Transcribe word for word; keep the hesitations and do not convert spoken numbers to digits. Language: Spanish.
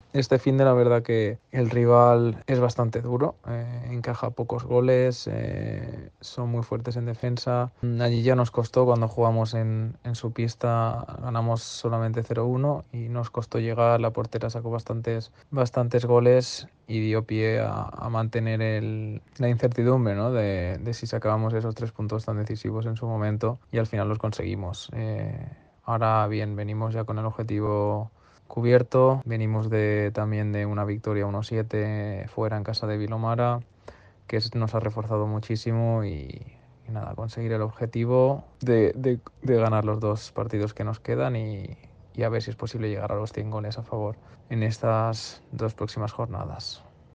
Este fin de la verdad que el rival es bastante duro, eh, encaja pocos goles, eh, son muy fuertes en defensa. Allí ya nos costó cuando jugamos en, en su pista, ganamos solamente cero uno y nos costó llegar, la portera sacó bastantes, bastantes goles y dio pie a, a mantener el, la incertidumbre, ¿no? de, de si sacábamos esos tres puntos tan decisivos en su momento y al final los conseguimos. Eh, ahora bien, venimos ya con el objetivo cubierto. Venimos de, también de una victoria uno siete fuera en casa de Vilomara, que es, nos ha reforzado muchísimo y, y nada, conseguir el objetivo de, de, de ganar los dos partidos que nos quedan y, y a ver si es posible llegar a los cien goles a favor en estas dos próximas jornadas.